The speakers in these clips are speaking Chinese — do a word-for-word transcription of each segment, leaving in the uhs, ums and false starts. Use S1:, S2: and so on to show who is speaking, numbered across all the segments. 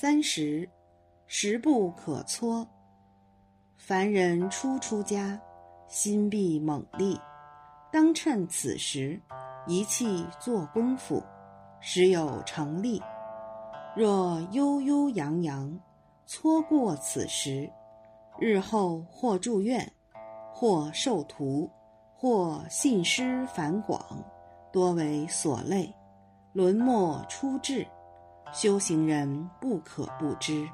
S1: 三十，时不可搓。凡人初出家，心必猛戾，当趁此时，一气做功夫，时有成力。若悠悠扬扬，错过此时，日后或住院，或受徒，或信师繁广，多为所累，沦没出智，修行人不可不知。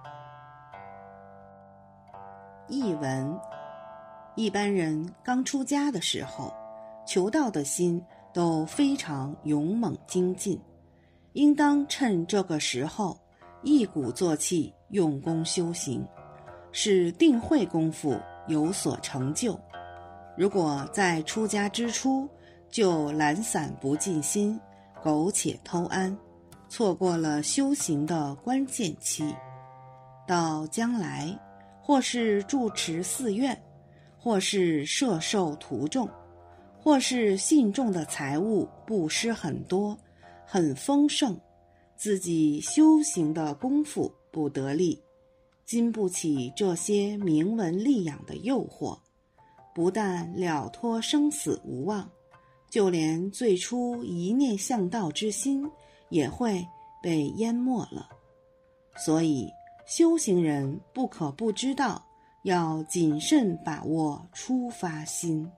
S1: 译文：一般人刚出家的时候，求道的心都非常勇猛精进，应当趁这个时候一鼓作气用功修行，使定慧功夫有所成就。如果在出家之初就懒散不尽心，苟且偷安，错过了修行的关键期，到将来或是住持寺院，或是摄受徒众，或是信众的财物布施很多很丰盛，自己修行的功夫不得力，经不起这些名闻利养的诱惑，不但了脱生死无望，就连最初一念向道之心也会被淹没了。所以修行人不可不知道要谨慎把握出发心。